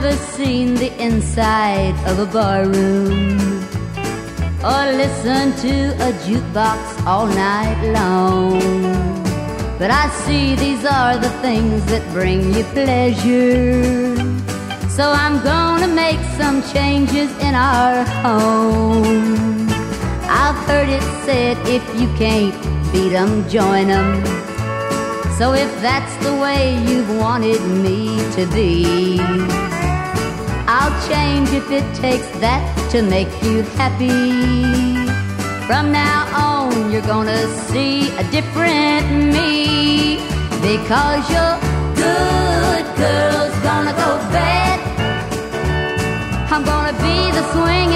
never seen the inside of a barroom or listened to a jukebox all night long. But I see these are the things that bring you pleasure. So I'm gonna make some changes in our home. I've heard it said if you can't beat 'em, join 'em. So if that's the way you've wanted me to be, I'll change if it takes that to make you happy. From now on you're gonna see a different me, because your good girl's gonna go bad. I'm gonna be the swing